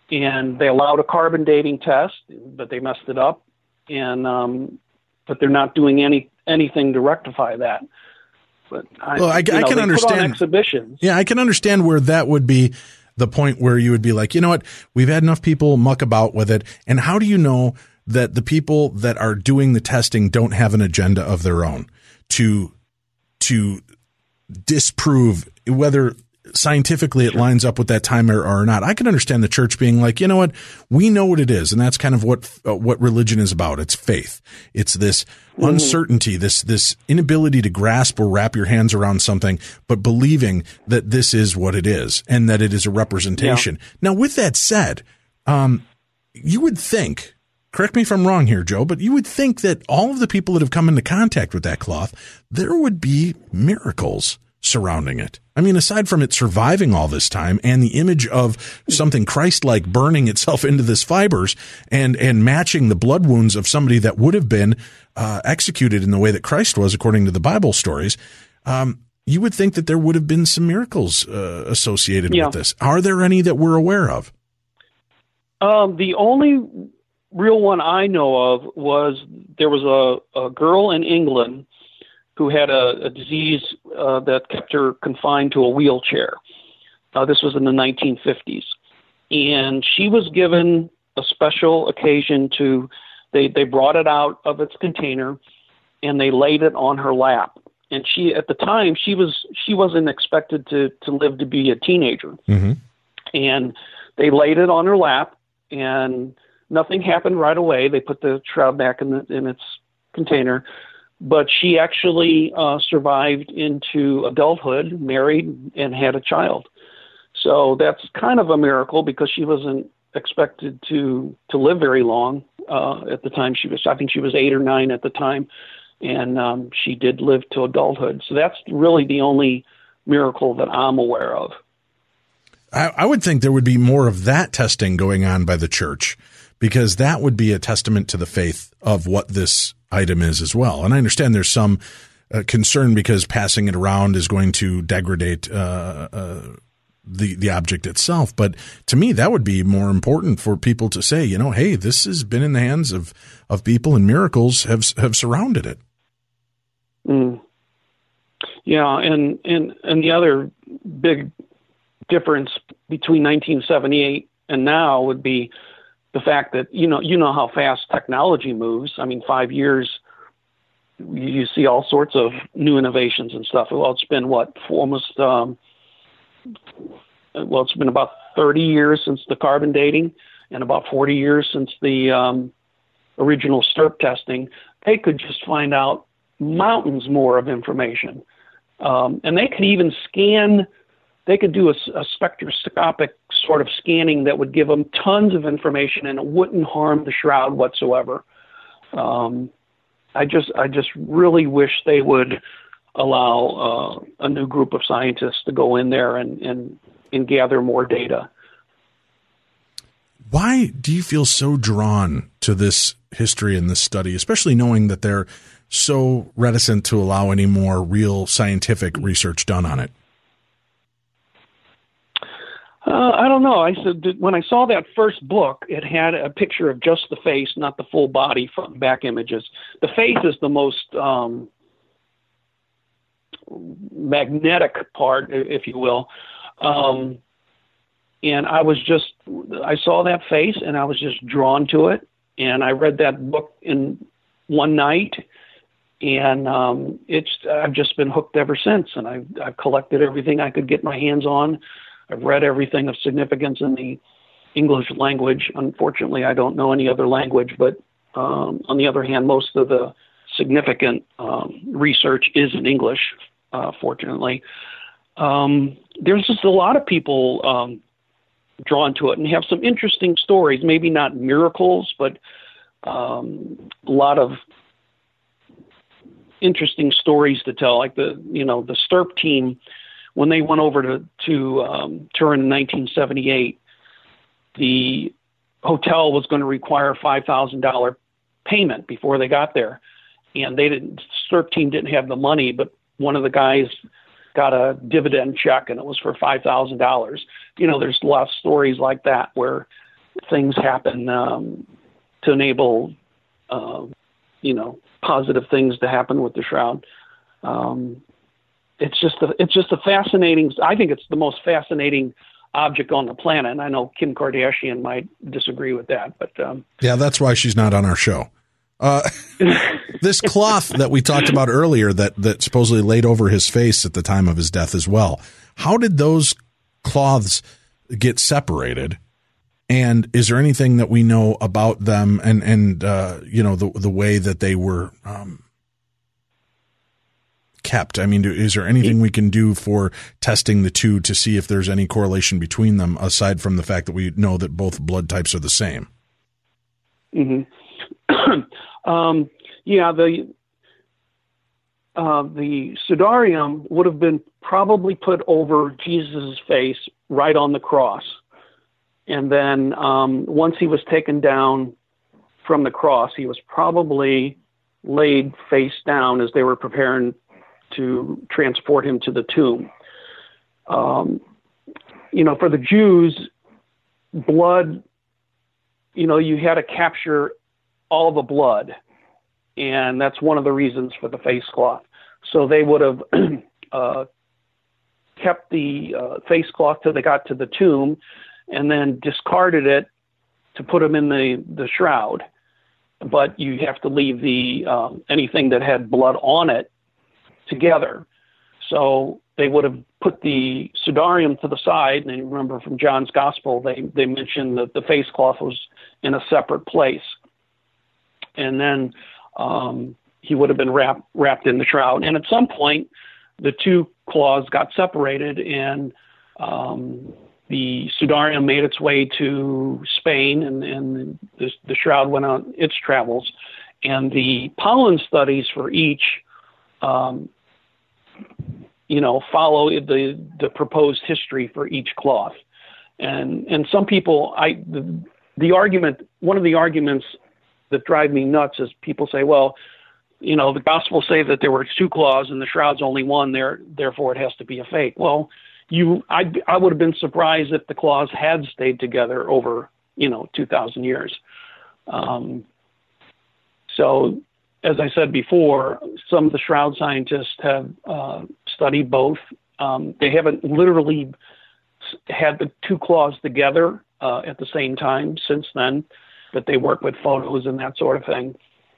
and they allowed a carbon dating test, but they messed it up, and um, but they're not doing any anything to rectify that. But I, well, I, you I know, can they understand put on exhibitions. Yeah, I can understand where that would be the point where you would be like, you know what, we've had enough people muck about with it, and how do you know that the people that are doing the testing don't have an agenda of their own to to disprove whether scientifically it lines up with that time or, or not? I can understand the church being like, you know what, we know what it is, and that's kind of what uh, what religion is about. It's faith. It's this mm-hmm. uncertainty, this this inability to grasp or wrap your hands around something, but believing that this is what it is and that it is a representation. Yeah. Now, with that said, um, you would think, correct me if I'm wrong here, Joe, but you would think that all of the people that have come into contact with that cloth, there would be miracles surrounding it. I mean, aside from it surviving all this time and the image of something Christ-like burning itself into this fibers and, and matching the blood wounds of somebody that would have been uh, executed in the way that Christ was, according to the Bible stories, um, you would think that there would have been some miracles uh, associated yeah. with this. Are there any that we're aware of? Um, the only real one I know of was there was a, a girl in England who had a, a disease uh, that kept her confined to a wheelchair. Uh, this was in the nineteen fifties. And she was given a special occasion to, they, they brought it out of its container and they laid it on her lap. And she, at the time, she, was, she wasn't expected to, to live to be a teenager. Mm-hmm. And they laid it on her lap, and nothing happened right away. They put the shroud back in, the, in its container. But she actually uh, survived into adulthood, married, and had a child. So that's kind of a miracle because she wasn't expected to, to live very long uh, at the time. She was, I think she was eight or nine at the time, and um, she did live to adulthood. So that's really the only miracle that I'm aware of. I, I would think there would be more of that testing going on by the church, because that would be a testament to the faith of what this item is as well. And I understand there's some uh, concern because passing it around is going to degrade uh, uh, the the object itself. But to me, that would be more important for people to say, you know, hey, this has been in the hands of, of people, and miracles have have surrounded it. Mm. Yeah, and, and and the other big difference between nineteen seventy-eight and now would be the fact that, you know, you know how fast technology moves. I mean, five years, you see all sorts of new innovations and stuff. Well, it's been what, for almost, um, well, it's been about thirty years since the carbon dating and about forty years since the um, original STIRP testing. They could just find out mountains more of information. Um, and they could even scan, they could do a, a spectroscopic sort of scanning that would give them tons of information, and it wouldn't harm the shroud whatsoever. Um, I just, I just really wish they would allow uh, a new group of scientists to go in there and, and, and gather more data. Why do you feel so drawn to this history and this study, especially knowing that they're so reticent to allow any more real scientific research done on it? Uh, I don't know. I said that when I saw that first book, it had a picture of just the face, not the full body, front and back images. The face is the most um, magnetic part, if you will. Um, and I was just, I saw that face and I was just drawn to it. And I read that book in one night, and um, it's, I've just been hooked ever since. And I, I've collected everything I could get my hands on. I've read everything of significance in the English language. Unfortunately, I don't know any other language, but um, on the other hand, most of the significant um, research is in English, uh, fortunately. Um, there's just a lot of people um, drawn to it and have some interesting stories, maybe not miracles, but um, a lot of interesting stories to tell, like the, you know, the STIRP team. When they went over to, to um, Turin in nineteen seventy-eight, the hotel was going to require a five thousand dollars payment before they got there. And they didn't, STIRP team didn't have the money, but one of the guys got a dividend check and it was for five thousand dollars. You know, there's a lot of stories like that where things happen um, to enable, uh, you know, positive things to happen with the shroud. Um, it's just a, it's just a fascinating. I think it's the most fascinating object on the planet. And I know Kim Kardashian might disagree with that, but um, yeah, that's why she's not on our show. Uh, this cloth that we talked about earlier that, that supposedly laid over his face at the time of his death as well. How did those cloths get separated? And is there anything that we know about them and, and, uh, you know, the, the way that they were, um, kept? I mean, is there anything we can do for testing the two to see if there's any correlation between them aside from the fact that we know that both blood types are the same? Mm-hmm. um, yeah, the uh, the sudarium would have been probably put over Jesus' face right on the cross. And then um, once he was taken down from the cross, he was probably laid face down as they were preparing to transport him to the tomb. Um, you know, for the Jews, blood, you know, you had to capture all the blood, and that's one of the reasons for the face cloth. So they would have uh, kept the uh, face cloth till they got to the tomb, and then discarded it to put them in the, the shroud. But you have to leave the um, anything that had blood on it together. So they would have put the sudarium to the side, and you remember from John's Gospel, they, they mentioned that the face cloth was in a separate place. And then um, he would have been wrapped wrapped in the shroud. And at some point, the two cloths got separated, and um, the sudarium made its way to Spain, and, and the, the shroud went on its travels. And the pollen studies for each, um, you know, follow the the proposed history for each cloth. And and some people, I the, the argument, one of the arguments that drive me nuts is people say, well, you know, the Gospels say that there were two cloths and the shroud's only one there, therefore it has to be a fake. Well, you, I, I would have been surprised if the cloths had stayed together over, you know, two thousand years. Um, so, as I said before, some of the shroud scientists have uh, studied both. Um, they haven't literally had the two cloths together uh, at the same time since then, but they work with photos and that sort of thing.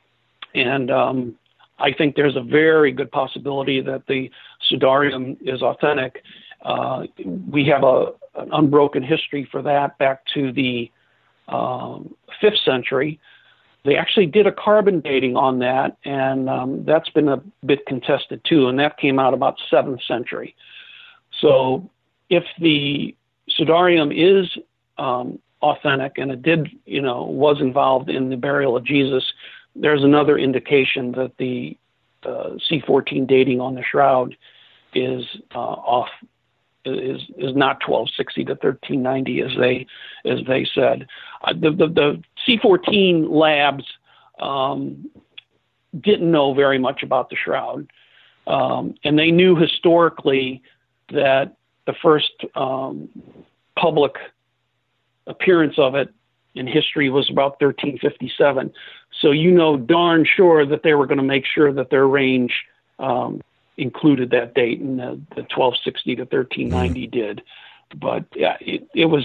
And um, I think there's a very good possibility that the sudarium is authentic. Uh, we have a, an unbroken history for that back to the um, fifth century. They actually did a carbon dating on that, and um, that's been a bit contested too, and that came out about seventh century. So if the sudarium is um, authentic and it did, you know, was involved in the burial of Jesus, there's another indication that the uh, C fourteen dating on the shroud is uh, off, is is not twelve sixty to thirteen ninety as they as they said. Uh, the, the the C fourteen labs um, didn't know very much about the shroud, um, and they knew historically that the first um, public appearance of it in history was about thirteen fifty-seven. So you know darn sure that they were going to make sure that their range um, included that date, and the, the twelve sixty to thirteen ninety mm. did. But yeah, it, it was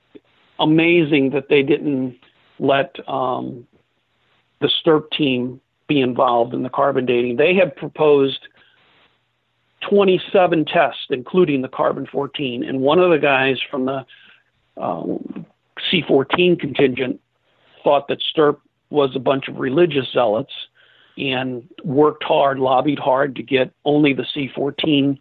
amazing that they didn't let um, the Stirp team be involved in the carbon dating. They had proposed twenty-seven tests, including the carbon fourteen, and one of the guys from the um, C fourteen contingent thought that Stirp was a bunch of religious zealots and worked hard, lobbied hard to get only the C fourteen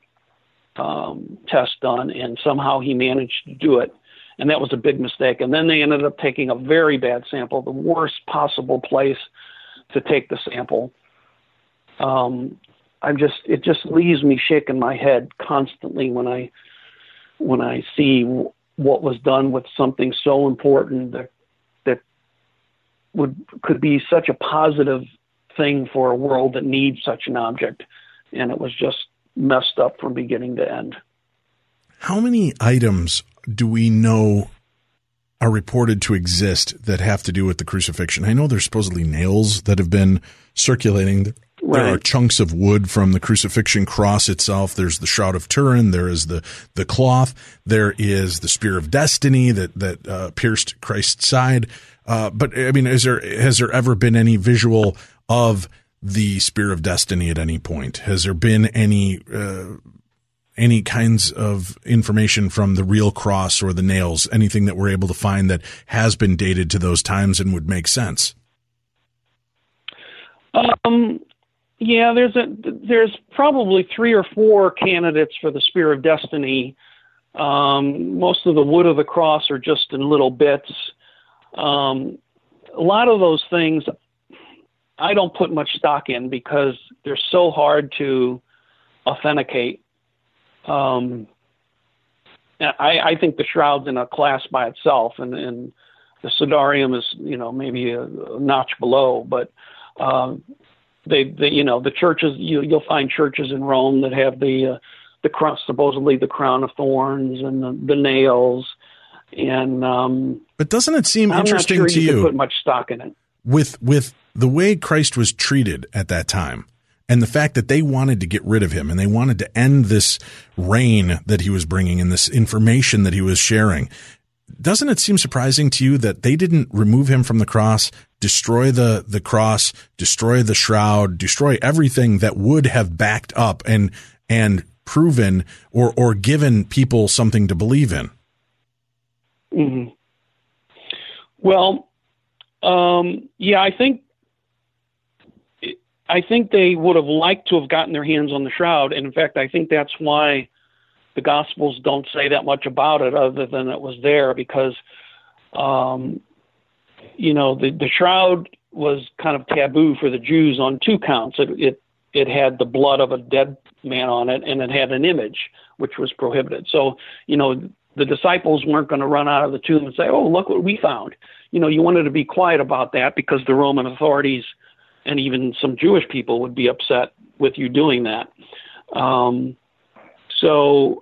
um, test done, and somehow he managed to do it. And that was a big mistake. And then they ended up taking a very bad sample, the worst possible place to take the sample. Um, I'm just, it just leaves me shaking my head constantly when I, when I see w- what was done with something so important that, that would, could be such a positive thing for a world that needs such an object. And it was just messed up from beginning to end. How many items do we know are reported to exist that have to do with the crucifixion? I know there's supposedly nails that have been circulating. There Right. are chunks of wood from the crucifixion cross itself. There's the Shroud of Turin. There is the, the cloth. There is the Spear of Destiny that, that uh, pierced Christ's side. Uh, but I mean, is there, has there ever been any visual of the Spear of Destiny at any point? Has there been any, uh, any kinds of information from the real cross or the nails, anything that we're able to find that has been dated to those times and would make sense? Um, yeah, there's a there's probably three or four candidates for the Spear of Destiny. Um, most of the wood of the cross are just in little bits. Um, a lot of those things I don't put much stock in because they're so hard to authenticate. Um, I, I think the shroud's in a class by itself, and, and the Sudarium is, you know, maybe a, a notch below. But um, they, they, you know, the churches, you, you'll find churches in Rome that have the uh, the crown, supposedly the crown of thorns and the, the nails. And um, but doesn't it seem I'm interesting not sure to you you can put much stock in it with with the way Christ was treated at that time? And the fact that they wanted to get rid of him and they wanted to end this reign that he was bringing and this information that he was sharing. Doesn't it seem surprising to you that they didn't remove him from the cross, destroy the, the cross, destroy the shroud, destroy everything that would have backed up and, and proven or, or given people something to believe in? Mm-hmm. Well, um, yeah, I think, I think they would have liked to have gotten their hands on the shroud. And in fact, I think that's why the Gospels don't say that much about it other than it was there because, um, you know, the, the shroud was kind of taboo for the Jews on two counts. It, it, it had the blood of a dead man on it, and it had an image, which was prohibited. So, you know, the disciples weren't going to run out of the tomb and say, oh, look what we found. You know, you wanted to be quiet about that because the Roman authorities and even some Jewish people would be upset with you doing that. Um, so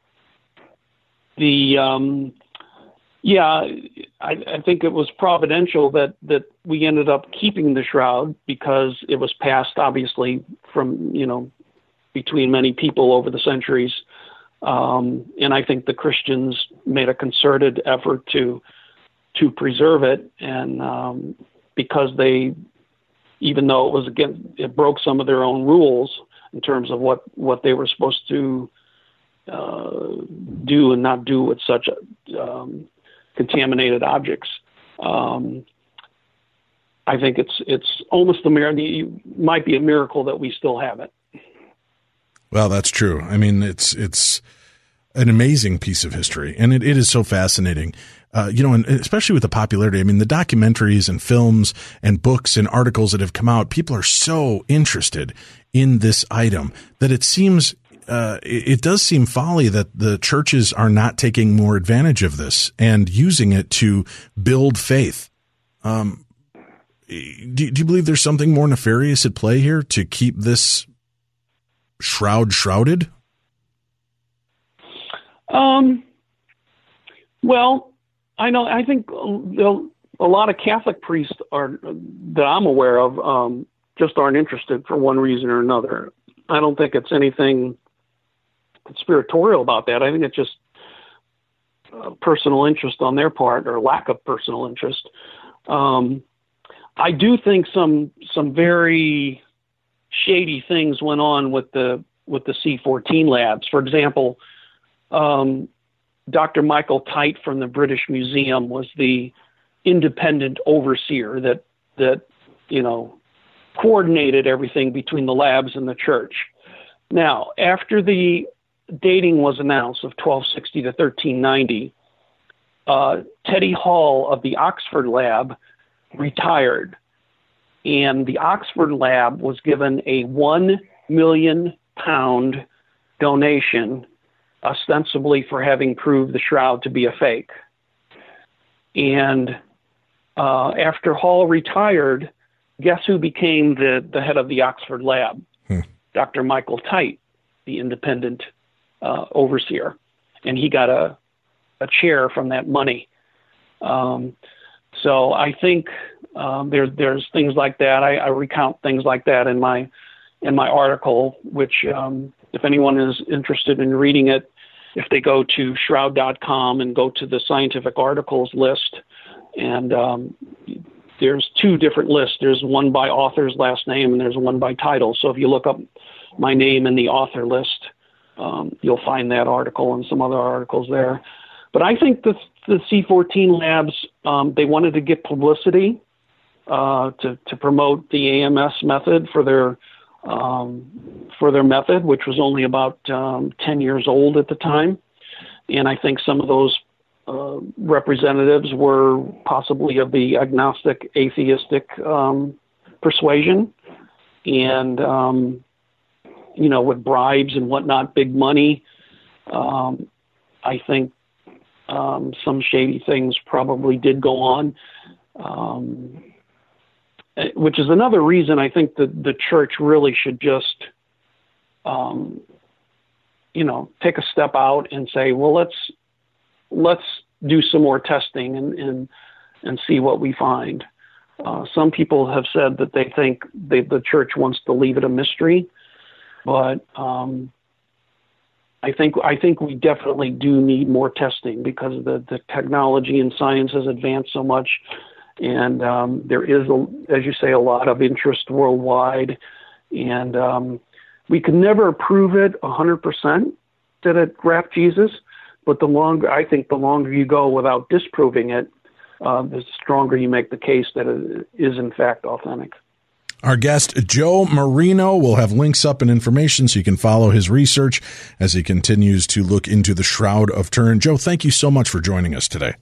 the, um, yeah, I, I think it was providential that, that we ended up keeping the shroud because it was passed obviously from, you know, between many people over the centuries. Um, and I think the Christians made a concerted effort to, to preserve it. And, um, because they, even though it was again, it broke some of their own rules in terms of what, what they were supposed to uh, do and not do with such um, contaminated objects. Um, I think it's it's almost a miracle. It might be a miracle that we still have it. Well, that's true. I mean, it's it's an amazing piece of history, and it, it is so fascinating. Uh, you know, and especially with the popularity, I mean, the documentaries and films and books and articles that have come out, people are so interested in this item that it seems, uh, it, it does seem folly that the churches are not taking more advantage of this and using it to build faith. Um, do, do you believe there's something more nefarious at play here to keep this shroud shrouded? Um, well, I know. I think a lot of Catholic priests are that I'm aware of um, just aren't interested for one reason or another. I don't think it's anything conspiratorial about that. I think it's just uh, personal interest on their part or lack of personal interest. Um, I do think some some very shady things went on with the with the C fourteen labs. For example. Um, Doctor Michael Tite from the British Museum was the independent overseer that, that, you know, coordinated everything between the labs and the church. Now, after the dating was announced of twelve sixty to thirteen ninety, uh, Teddy Hall of the Oxford lab retired, and the Oxford lab was given a one million pound donation ostensibly for having proved the shroud to be a fake. And uh, after Hall retired, guess who became the, the head of the Oxford lab? Hmm. Doctor Michael Tite, the independent uh, overseer. And he got a, a chair from that money. Um, so I think um, there, there's things like that. I, I recount things like that in my in my article, which um, if anyone is interested in reading it, if they go to shroud dot com and go to the scientific articles list, and um, there's two different lists. There's one by author's last name and there's one by title. So if you look up my name in the author list, um, you'll find that article and some other articles there. But I think the, the C fourteen labs, um, they wanted to get publicity uh, to, to promote the A M S method for their um, for their method, which was only about um, ten years old at the time. And I think some of those uh, representatives were possibly of the agnostic, atheistic um, persuasion. And, um, you know, with bribes and whatnot, big money, um, I think um, some shady things probably did go on. Um, which is another reason I think that the church really should just, um, you know, take a step out and say, well, let's let's do some more testing and and, and see what we find. Uh, some people have said that they think they, the church wants to leave it a mystery, but um, I think I think we definitely do need more testing because the, the technology and science has advanced so much. And um, there is, a, as you say, a lot of interest worldwide. And um, we can never prove it one hundred percent that it graft Jesus. But the longer, I think the longer you go without disproving it, uh, the stronger you make the case that it is, in fact, authentic. Our guest, Joe Marino, will have links up and information so you can follow his research as he continues to look into the Shroud of Turin. Joe, thank you so much for joining us today.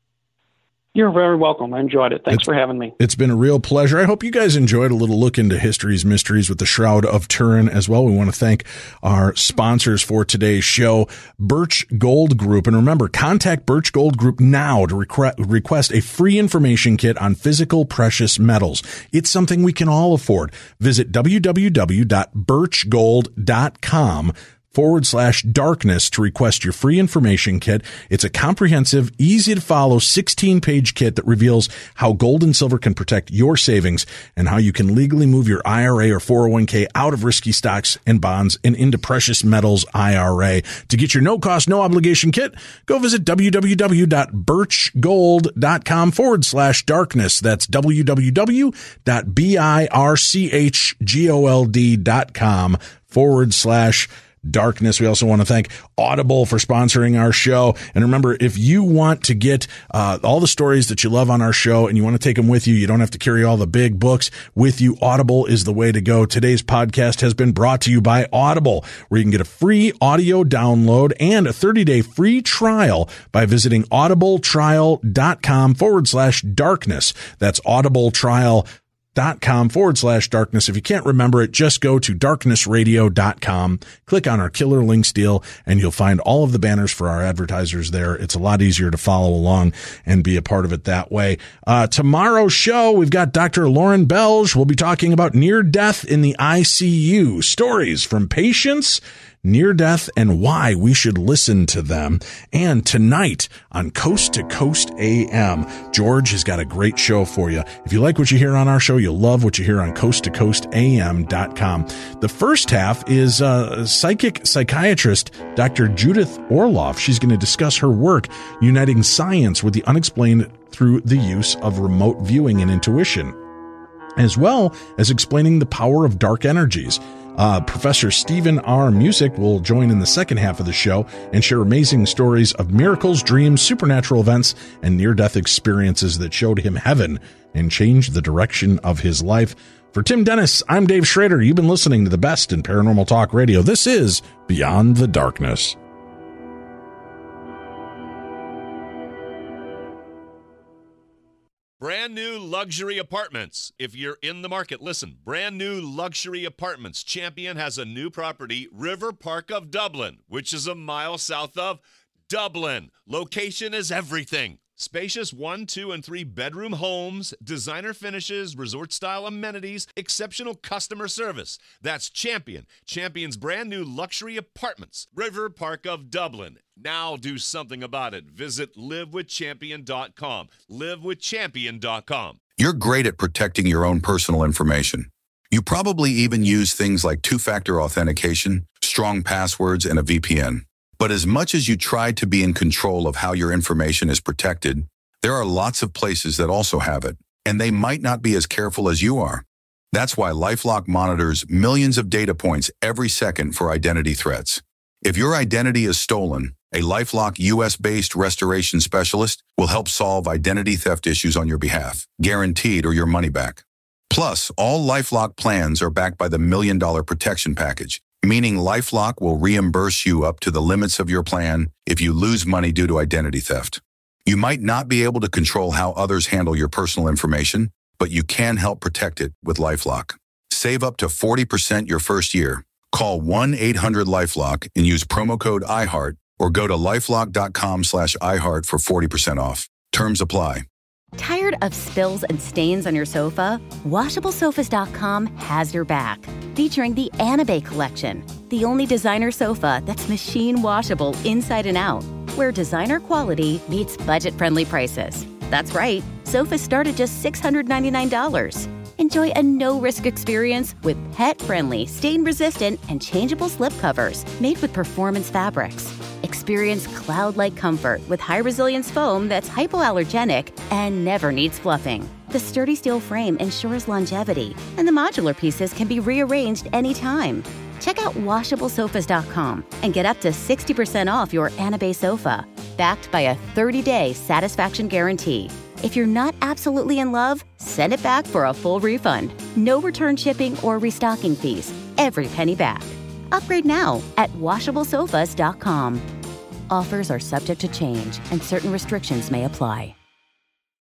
You're very welcome. I enjoyed it. Thanks it's, for having me. It's been a real pleasure. I hope you guys enjoyed a little look into history's mysteries with the Shroud of Turin as well. We want to thank our sponsors for today's show, Birch Gold Group. And remember, contact Birch Gold Group now to requ- request a free information kit on physical precious metals. It's something we can all afford. Visit w w w dot birch gold dot com forward slash darkness to request your free information kit. It's a comprehensive, easy to follow sixteen page kit that reveals how gold and silver can protect your savings and how you can legally move your I R A or four oh one k out of risky stocks and bonds and into precious metals I R A. To get your no cost, no obligation kit, go visit w w w dot birch gold dot com forward slash darkness. That's w w w dot birch gold dot com forward slash darkness. We also want to thank Audible for sponsoring our show. And remember, if you want to get uh, all the stories that you love on our show and you want to take them with you, you don't have to carry all the big books with you. Audible is the way to go. Today's podcast has been brought to you by Audible, where you can get a free audio download and a thirty day free trial by visiting audibletrial.com forward slash darkness. That's audibletrial.com dot com forward slash darkness. If you can't remember it, just go to darkness radio dot com, click on our Killer Links deal, and you'll find all of the banners for our advertisers there. It's a lot easier to follow along and be a part of it that way. Uh, tomorrow's show, we've got Doctor Lauren Belge. We'll be talking about near death in the I C U, stories from patients near death and why we should listen to them. And tonight on Coast to Coast A M, George has got a great show for you. If you like what you hear on our show, you'll love what you hear on coast to coast a m dot com. The first half is uh, psychic psychiatrist Doctor Judith Orloff. She's going to discuss her work uniting science with the unexplained through the use of remote viewing and intuition, as well as explaining the power of dark energies. Uh, Professor Stephen R. Music will join in the second half of the show and share amazing stories of miracles, dreams, supernatural events, and near-death experiences that showed him heaven and changed the direction of his life. For Tim Dennis, I'm Dave Schrader. You've been listening to the best in paranormal talk radio. This is Beyond the Darkness. Brand new luxury apartments. If you're in the market, listen. Brand new luxury apartments. Champion has a new property, River Park of Dublin, which is a mile south of Dublin. Location is everything. Spacious one, two, and three bedroom homes, designer finishes, resort-style amenities, exceptional customer service. That's Champion. Champion's brand new luxury apartments. River Park of Dublin. Now do something about it. Visit live with champion dot com. live with champion dot com. You're great at protecting your own personal information. You probably even use things like two-factor authentication, strong passwords, and a V P N. But as much as you try to be in control of how your information is protected, there are lots of places that also have it, and they might not be as careful as you are. That's why LifeLock monitors millions of data points every second for identity threats. If your identity is stolen, a LifeLock U S-based restoration specialist will help solve identity theft issues on your behalf, guaranteed or your money back. Plus, all LifeLock plans are backed by the Million Dollar Protection Package, meaning LifeLock will reimburse you up to the limits of your plan if you lose money due to identity theft. You might not be able to control how others handle your personal information, but you can help protect it with LifeLock. Save up to forty percent your first year. Call one eight hundred LifeLock and use promo code iHeart or go to lifelock.com slash iHeart for forty percent off. Terms apply. Tired of spills and stains on your sofa? washable sofas dot com has your back. Featuring the Anabay collection, the only designer sofa that's machine washable inside and out, where designer quality meets budget-friendly prices. That's right, sofas start at just six hundred ninety-nine dollars. Enjoy a no-risk experience with pet-friendly, stain-resistant, and changeable slipcovers made with performance fabrics. Experience cloud-like comfort with high-resilience foam that's hypoallergenic and never needs fluffing. The sturdy steel frame ensures longevity, and the modular pieces can be rearranged anytime. Check out washable sofas dot com and get up to sixty percent off your Anabay sofa, backed by a thirty-day satisfaction guarantee. If you're not absolutely in love, send it back for a full refund. No return shipping or restocking fees. Every penny back. Upgrade now at washable sofas dot com. Offers are subject to change and certain restrictions may apply.